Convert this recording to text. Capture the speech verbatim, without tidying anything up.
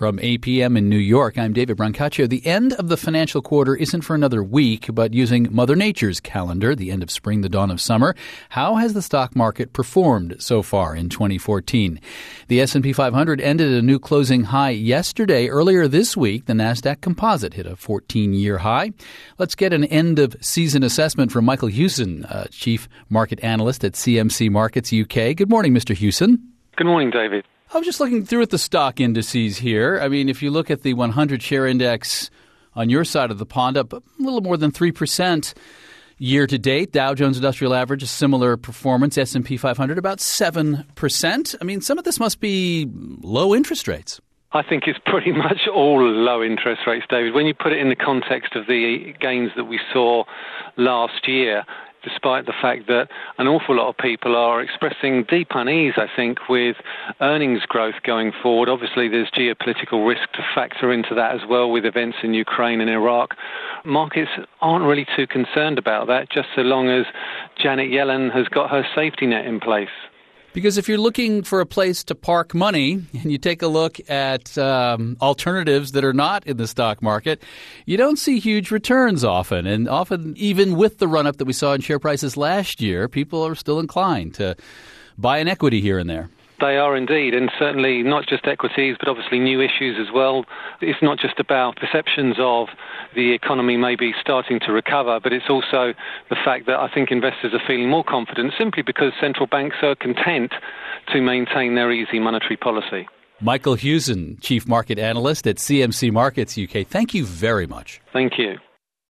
From eight p.m. in New York, I'm David Brancaccio. The end of the financial quarter isn't for another week, but using Mother Nature's calendar, the end of spring, the dawn of summer, how has the stock market performed so far in twenty fourteen? The S and P five hundred ended at a new closing high yesterday. Earlier this week, the NASDAQ Composite hit a fourteen-year high. Let's get an end-of-season assessment from Michael Hewson, uh, Chief Market Analyst at C M C Markets U K. Good morning, Mister Hewson. Good morning, David. I was just looking through at the stock indices here. I mean, if you look at the one hundred share index on your side of the pond, up a little more than three percent year to date. Dow Jones Industrial Average, a similar performance. S and P five hundred, about seven percent. I mean, some of this must be low interest rates. I think it's pretty much all low interest rates, David. When you put it in the context of the gains that we saw last year, despite the fact that an awful lot of people are expressing deep unease, I think, with earnings growth going forward. Obviously, there's geopolitical risk to factor into that as well with events in Ukraine and Iraq. Markets aren't really too concerned about that, just so long as Janet Yellen has got her safety net in place. Because if you're looking for a place to park money and you take a look at um, alternatives that are not in the stock market, you don't see huge returns often. And often, even with the run-up that we saw in share prices last year, people are still inclined to buy an equity here and there. They are indeed, and certainly not just equities, but obviously new issues as well. It's not just about perceptions of the economy maybe starting to recover, but it's also the fact that I think investors are feeling more confident simply because central banks are content to maintain their easy monetary policy. Michael Hewson, Chief Market Analyst at C M C Markets U K. Thank you very much. Thank you.